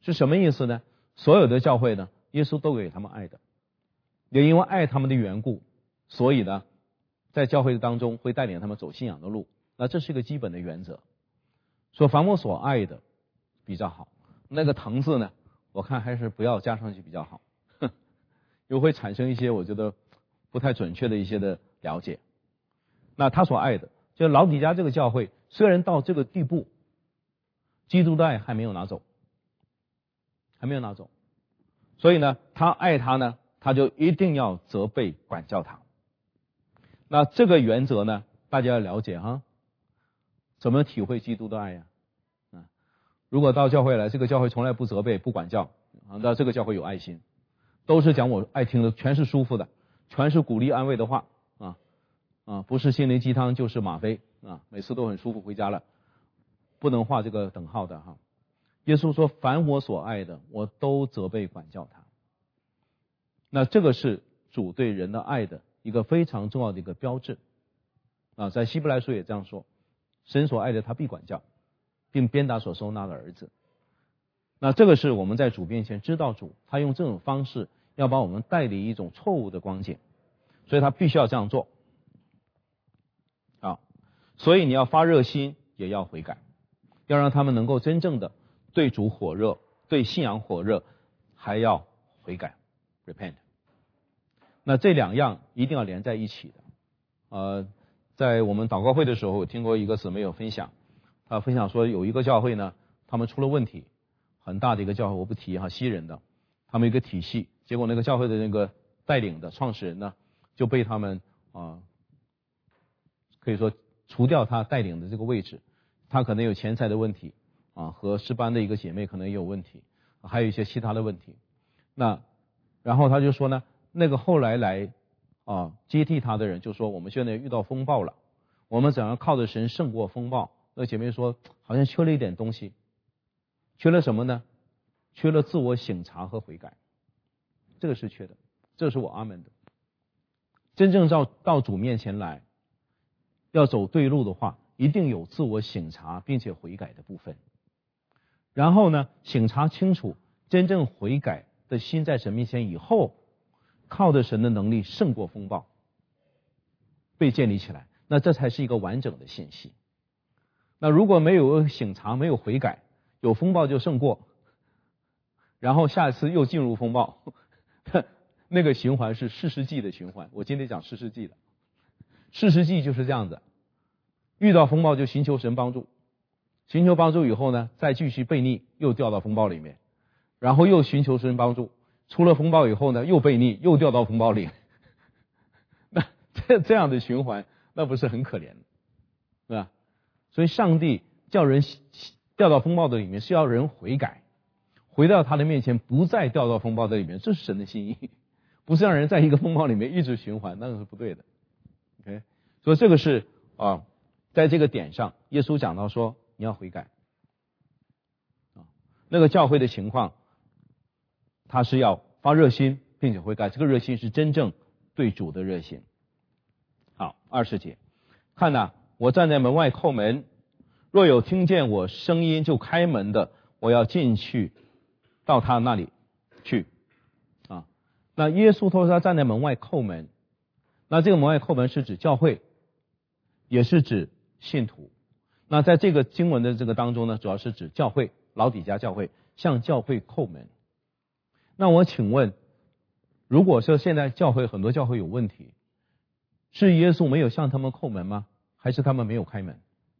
是什么意思呢？所有的教会呢，耶稣都给他们爱的，也因为爱他们的缘故，所以呢，在教会当中会带领他们走信仰的路。那这是一个基本的原则。说凡我所爱的比较好，那个疼字呢，我看还是不要加上去比较好，又会产生一些我觉得不太准确的一些的了解。那他所爱的，就老底嘉这个教会，虽然到这个地步，基督的爱还没有拿走，还没有拿走，所以呢，他爱他呢，他就一定要责备管教他。那这个原则呢，大家要了解哈，怎么体会基督的爱呀？啊，如果到教会来，这个教会从来不责备不管教啊，那这个教会有爱心，都是讲我爱听的，全是舒服的，全是鼓励安慰的话啊啊，不是心灵鸡汤就是吗啡啊，每次都很舒服回家了，不能画这个等号的哈。耶稣说凡我所爱的，我都责备管教他。那这个是主对人的爱的一个非常重要的一个标志啊，在希伯来书也这样说，神所爱的他必管教，并鞭打所收纳的儿子。那这个是我们在主面前知道主他用这种方式要把我们带离一种错误的光景，所以他必须要这样做啊。所以你要发热心，也要悔改，要让他们能够真正的对主火热，对信仰火热，还要悔改 repent。 那这两样一定要连在一起的。呃，在我们祷告会的时候，我听过一个姊妹有分享，她分享说有一个教会呢，他们出了问题，很大的一个教会，我不提哈，西人的，他们一个体系，结果那个教会的那个带领的创始人呢，就被他们啊、呃，可以说除掉他带领的这个位置，他可能有钱财的问题啊，和诗班的一个姐妹可能也有问题，还有一些其他的问题。那然后他就说呢，那个后来来啊接替他的人就说，我们现在遇到风暴了，我们怎样靠着神胜过风暴？那姐妹说好像缺了一点东西，缺了什么呢？缺了自我省察和悔改，这个是缺的，这是我阿门的。真正到到主面前来，要走对路的话，一定有自我省察并且悔改的部分。然后呢，省察清楚，真正悔改的心在神面前以后，靠着神的能力胜过风暴，被建立起来，那这才是一个完整的信息。那如果没有省察，没有悔改，有风暴就胜过，然后下一次又进入风暴，那个循环是士师记的循环。我今天讲士师记的，士师记就是这样子，遇到风暴就寻求神帮助，寻求帮助以后呢，再继续悖逆，又掉到风暴里面，然后又寻求神帮助，出了风暴以后呢，又悖逆，又掉到风暴里。那这这样的循环，那不是很可怜的，对吧？所以上帝叫人掉到风暴的里面，是要人悔改，回到他的面前，不再掉到风暴的里面，这是神的心意，不是让人在一个风暴里面一直循环，那个是不对的。OK， 所以这个是啊，在这个点上，耶稣讲到说你要悔改啊，那个教会的情况，他是要发热心并且悔改，这个热心是真正对主的热心。好，二十节，看哪，我站在门外叩门，若有听见我声音就开门的，我要进去到他那里去啊。那耶稣说他站在门外叩门，那这个门外叩门是指教会，也是指信徒。那在这个经文的这个当中呢，主要是指教会，老底嘉教会向教会叩门。那我请问，如果说现在教会很多教会有问题，是耶稣没有向他们叩门吗？还是他们没有开门？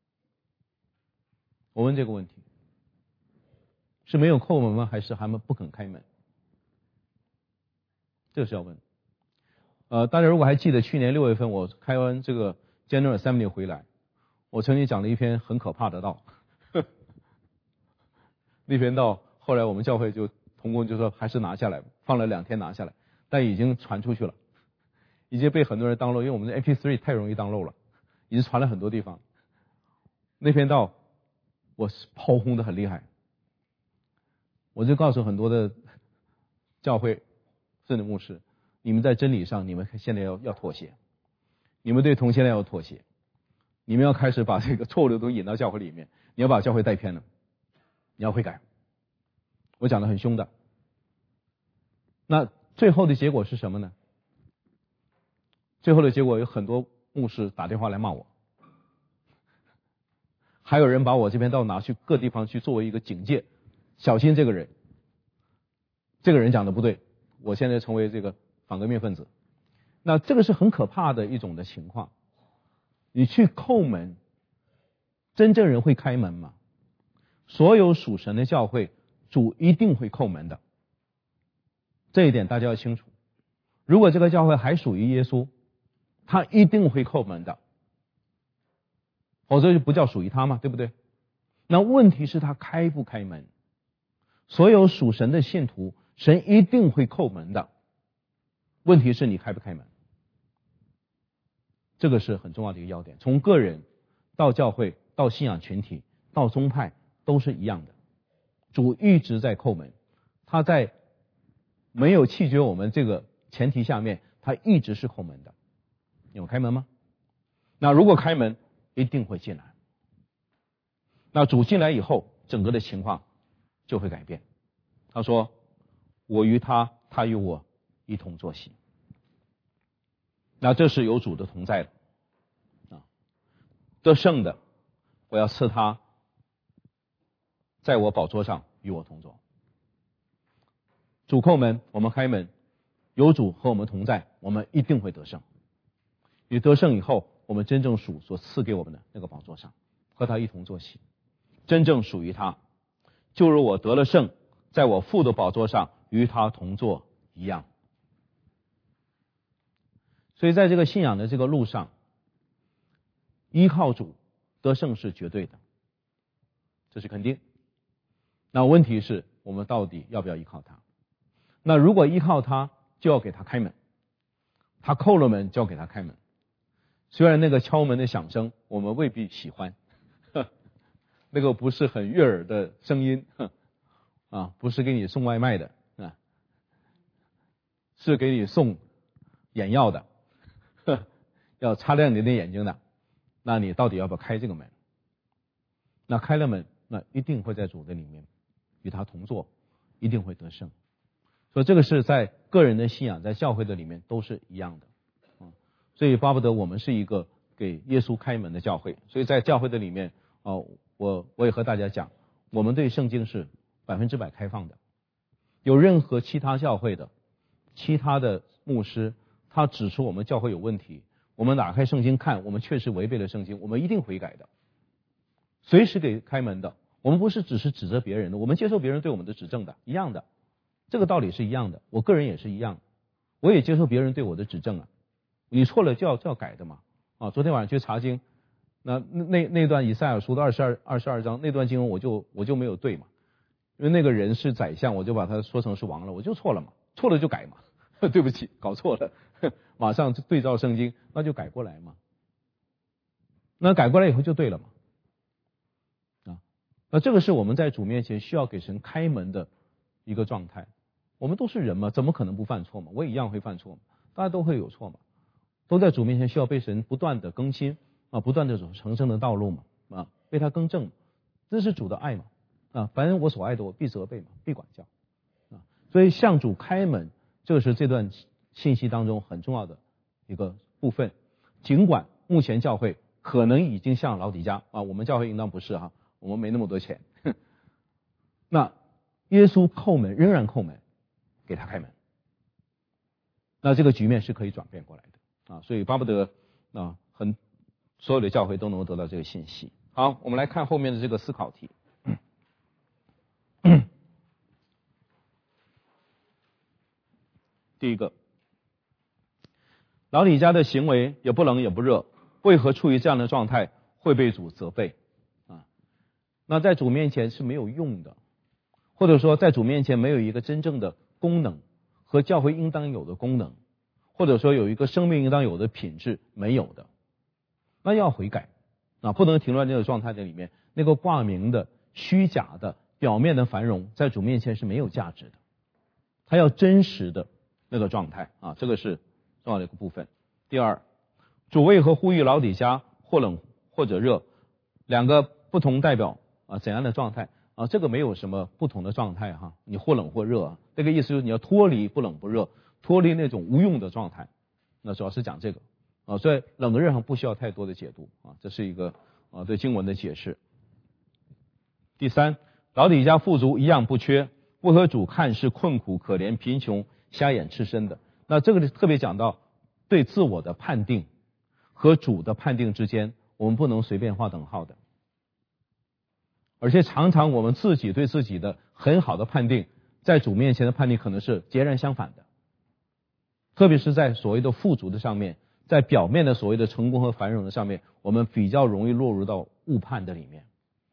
我问这个问题，是没有叩门吗？还是他们不肯开门？这个是要问。呃，大家如果还记得去年六月份我开完这个 General Assembly 回来，我曾经讲了一篇很可怕的道，那篇道后来我们教会就同工就说还是拿下来，放了两天拿下来，但已经传出去了，已经被很多人download，因为我们的 M P 三 太容易download了，已经传了很多地方。那篇道我炮轰的很厉害，我就告诉很多的教会甚至牧师，你们在真理上你们现在要要妥协，你们对同性恋要妥协，你们要开始把这个错误的东西引到教会里面，你要把教会带偏了，你要悔改。 我讲的很凶的。那最后的结果是什么呢？最后的结果有很多牧师打电话来骂我，还有人把我这篇道拿去各地方去作为一个警戒，小心这个人，这个人讲的不对，我现在成为这个反革命分子。那这个是很可怕的一种的情况。你去叩门，真正人会开门吗？所有属神的教会，主一定会叩门的，这一点大家要清楚。如果这个教会还属于耶稣，他一定会叩门的，否则就不叫属于他嘛，对不对？那问题是他开不开门？所有属神的信徒，神一定会叩门的，问题是你开不开门？这个是很重要的一个要点。从个人到教会到信仰群体到宗派都是一样的，主一直在叩门，他在没有弃绝我们这个前提下面，他一直是叩门的。有开门吗？那如果开门，一定会进来。那主进来以后，整个的情况就会改变。他说：“我与他，他与我一同坐席。”那这是有主的同在的啊，得胜的，我要赐他在我宝座上与我同坐。主叩门，我们开门，有主和我们同在，我们一定会得胜。与得胜以后，我们真正属所赐给我们的那个宝座上，和他一同坐席，真正属于他，就如我得了胜，在我父的宝座上与他同坐一样。所以在这个信仰的这个路上，依靠主得胜是绝对的，这是肯定。那问题是我们到底要不要依靠他？那如果依靠他，就要给他开门，他叩了门就要给他开门。虽然那个敲门的响声我们未必喜欢，那个不是很悦耳的声音啊，不是给你送外卖的啊，是给你送眼药的，要擦亮你的眼睛的。那你到底要不要开这个门？那开了门，那一定会在主的里面与他同坐，一定会得胜。所以这个是在个人的信仰，在教会的里面都是一样的。所以巴不得我们是一个给耶稣开门的教会。所以在教会的里面，哦，我我也和大家讲，我们对圣经是百分之百开放的。有任何其他教会的、其他的牧师，他指出我们教会有问题，我们打开圣经看，我们确实违背了圣经，我们一定悔改的，随时给开门的。我们不是只是指责别人的，我们接受别人对我们的指正的，一样的，这个道理是一样的。我个人也是一样，我也接受别人对我的指正啊。你错了就要就要改的嘛。啊，昨天晚上去查经，那那那段以赛亚书的二十二二十二章那段经文我就我就没有对嘛，因为那个人是宰相，我就把他说成是王了，我就错了嘛，错了就改嘛，对不起，搞错了，马上对照圣经，那就改过来嘛。那改过来以后就对了嘛。啊，那这个是我们在主面前需要给神开门的一个状态。我们都是人嘛，怎么可能不犯错嘛？我也一样会犯错嘛，大家都会有错嘛。都在主面前需要被神不断的更新啊，不断的走成圣的道路嘛，啊，被他更正，这是主的爱嘛，啊，凡人我所爱的，我必责备嘛，必管教啊。所以向主开门，这个是这段信息当中很重要的一个部分。尽管目前教会可能已经像老底嘉啊，我们教会应当不是哈，我们没那么多钱。那耶稣叩门，仍然叩门，给他开门，那这个局面是可以转变过来的。啊，所以巴不得啊，很所有的教会都能够得到这个信息。好，我们来看后面的这个思考题。第一个，老底嘉的行为也不冷也不热，为何处于这样的状态会被主责备？啊，那在主面前是没有用的，或者说在主面前没有一个真正的功能和教会应当有的功能。或者说有一个生命应当有的品质没有的，那要悔改啊，不能停留在那个状态的里面。那个挂名的、虚假的、表面的繁荣，在主面前是没有价值的。他要真实的那个状态啊，这个是重要的一个部分。第二，主为何呼吁老底嘉或冷或者热，两个不同代表啊怎样的状态啊，这个没有什么不同的状态哈，你或冷或热，这个意思就是你要脱离不冷不热，脱离那种无用的状态。那主要是讲这个啊，所以冷热上不需要太多的解读啊，这是一个啊对经文的解释。第三，老底嘉富足一样不缺，不和主看是困苦可怜贫穷瞎眼赤身的。那这个特别讲到对自我的判定和主的判定之间，我们不能随便画等号的。而且常常我们自己对自己的很好的判定，在主面前的判定可能是截然相反的。特别是在所谓的富足的上面，在表面的所谓的成功和繁荣的上面，我们比较容易落入到误判的里面。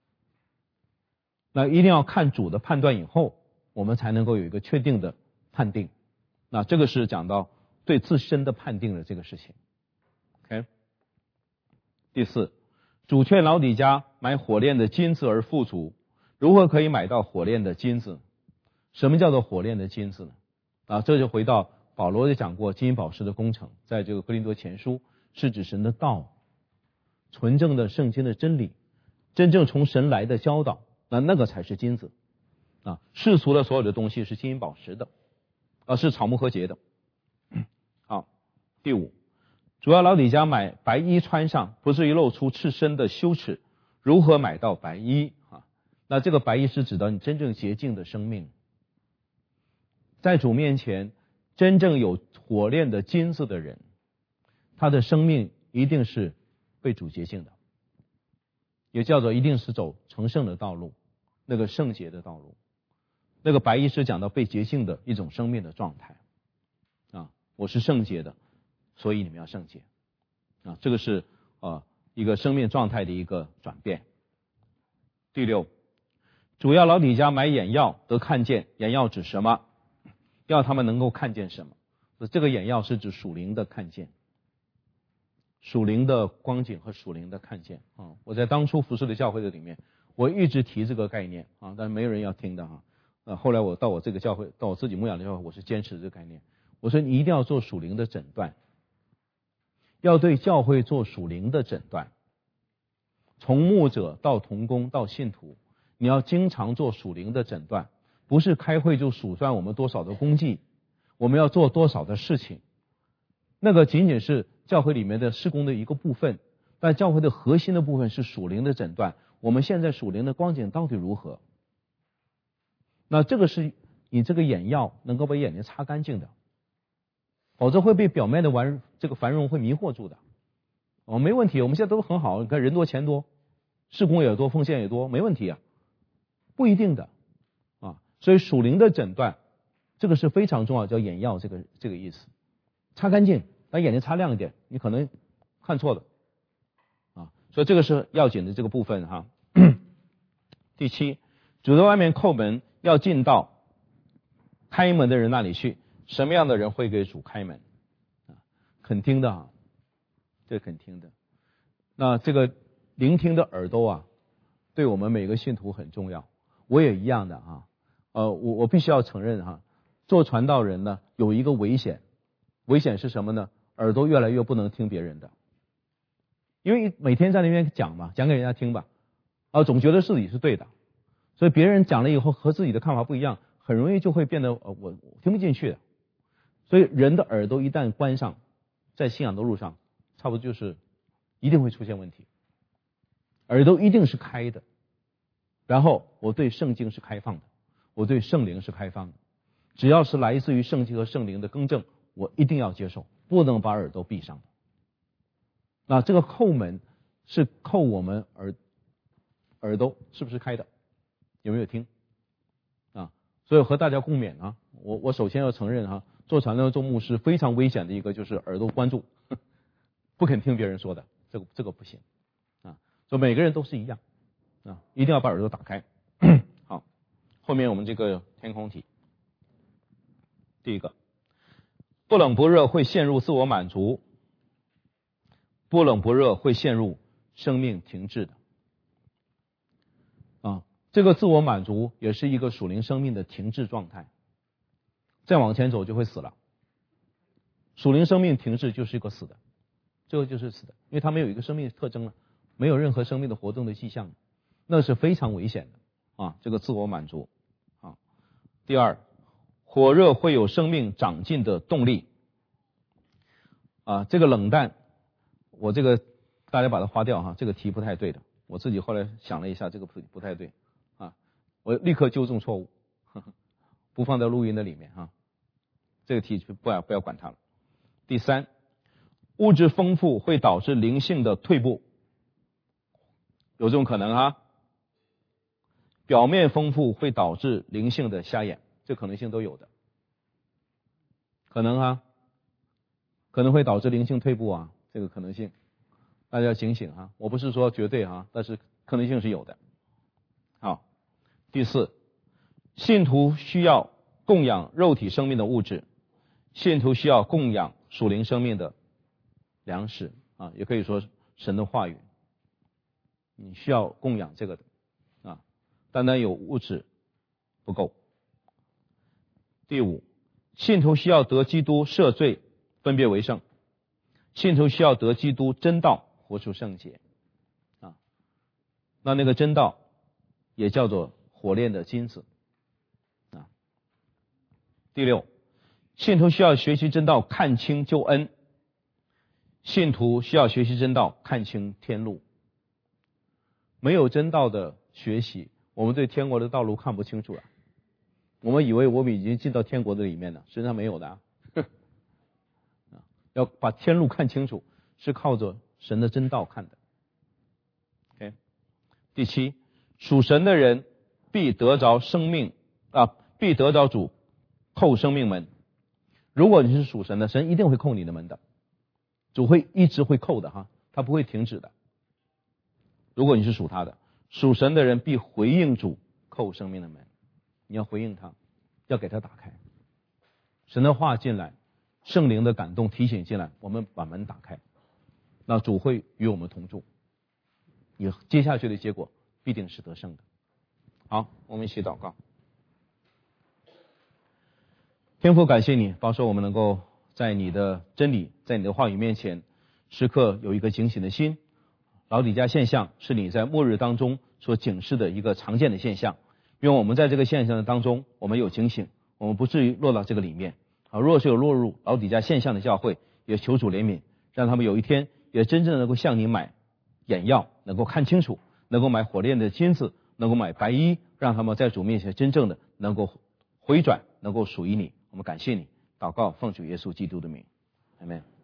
那一定要看主的判断以后，我们才能够有一个确定的判定。那这个是讲到对自身的判定的这个事情。OK。第四，主劝老底嘉买火炼的金子而富足。如何可以买到火炼的金子？什么叫做火炼的金子呢？啊，这就回到保罗也讲过金银宝石的工程，在这个哥林多前书是指神的道，纯正的圣经的真理，真正从神来的教导，那那个才是金子啊。世俗的所有的东西是金银宝石的啊，是草木和结的。好，第五，主要老底嘉买白衣穿上，不至于露出赤身的羞耻。如何买到白衣啊？那这个白衣是指到你真正洁净的生命，在主面前真正有火炼的金子的人，他的生命一定是被主洁净的，也叫做一定是走成圣的道路，那个圣洁的道路。那个白衣是讲到被洁净的一种生命的状态啊，我是圣洁的，所以你们要圣洁啊，这个是啊一个生命状态的一个转变。第六，主要老底嘉买眼药得看见。眼药指什么？要他们能够看见什么？这个眼药是指属灵的看见，属灵的光景和属灵的看见啊。我在当初服侍的教会的里面，我一直提这个概念啊，但是没有人要听的哈。呃，后来我到我这个教会，到我自己牧养的教会，我是坚持这个概念。我说你一定要做属灵的诊断，要对教会做属灵的诊断，从牧者到同工到信徒，你要经常做属灵的诊断。不是开会就数算我们多少的功绩，我们要做多少的事情，那个仅仅是教会里面的事工的一个部分，但教会的核心的部分是属灵的诊断。我们现在属灵的光景到底如何？那这个是你这个眼药能够把眼睛擦干净的，否则会被表面的玩这个繁荣会迷惑住的。哦，没问题，我们现在都很好，你看人多钱多，事工也多，奉献也多，没问题啊，不一定的。所以属灵的诊断，这个是非常重要，叫眼药，这个这个意思。擦干净，把眼睛擦亮一点，你可能看错了啊。所以这个是要紧的这个部分哈。第七，主在外面叩门，要进到开门的人那里去。什么样的人会给主开门啊？肯听的啊，这肯听的。那这个聆听的耳朵啊，对我们每个信徒很重要。我也一样的啊。呃，我我必须要承认哈，做传道人呢有一个危险，危险是什么呢？耳朵越来越不能听别人的，因为每天在那边讲嘛，讲给人家听吧，啊，总觉得自己是对的，所以别人讲了以后和自己的看法不一样，很容易就会变得呃我我听不进去的。所以人的耳朵一旦关上，在信仰的路上，差不多就是一定会出现问题。耳朵一定是开的，然后我对圣经是开放的。我对圣灵是开放的，只要是来自于圣经和圣灵的更正，我一定要接受，不能把耳朵闭上的。那这个叩门是叩我们耳耳朵是不是开的？有没有听啊？所以和大家共勉啊，我我首先要承认哈，做传道做牧师非常危险的一个就是耳朵关住，不肯听别人说的，这个这个不行啊。所以每个人都是一样啊，一定要把耳朵打开。后面我们这个天空体，第一个，不冷不热会陷入自我满足，不冷不热会陷入生命停滞的啊，这个自我满足也是一个属灵生命的停滞状态，再往前走就会死了。属灵生命停滞就是一个死的，这个就是死的，因为它没有一个生命特征了，没有任何生命的活动的迹象，那是非常危险的啊，这个自我满足啊。第二，火热会有生命长进的动力啊，这个冷淡，我这个大家把它划掉哈，这个题不太对的，我自己后来想了一下，这个不不太对啊，我立刻纠正错误，呵呵不放在录音的里面哈，这个题不要不要管它了。第三，物质丰富会导致灵性的退步，有这种可能哈。表面丰富会导致灵性的瞎眼，这可能性都有的，可能啊，可能会导致灵性退步啊，这个可能性大家要警醒哈。我不是说绝对哈，但是可能性是有的。好，第四，信徒需要供养肉体生命的物质，信徒需要供养属灵生命的粮食啊，也可以说神的话语，你需要供养这个的啊，单单有物质不够。第五，信徒需要得基督赦罪，分别为圣，信徒需要得基督真道，活出圣洁啊。那那个真道也叫做火炼的金子啊。第六，信徒需要学习真道，看清救恩，信徒需要学习真道，看清天路。没有真道的学习，我们对天国的道路看不清楚了。我们以为我们已经进到天国的里面了，实际上没有的啊。要把天路看清楚，是靠着神的真道看的。OK， 第七，属神的人必得着生命啊，必得着主叩生命门。如果你是属神的，神一定会叩你的门的，主会一直会叩的哈，他不会停止的。如果你是属他的，属神的人必回应主叩生命的门，你要回应他，要给他打开。神的话进来，圣灵的感动提醒进来，我们把门打开，那主会与我们同住，你接下去的结果必定是得胜的。好，我们一起祷告。天父，感谢你保守我们能够在你的真理，在你的话语面前时刻有一个警醒的心。老底嘉现象是你在末日当中所警示的一个常见的现象，因为我们在这个现象当中我们有警醒，我们不至于落到这个里面啊。若是有落入老底嘉现象的教会，也求主怜悯，让他们有一天也真正能够向你买眼药，能够看清楚，能够买火炼的金子，能够买白衣，让他们在主面前真正的能够回转，能够属于你。我们感谢你，祷告奉主耶稣基督的名，阿们。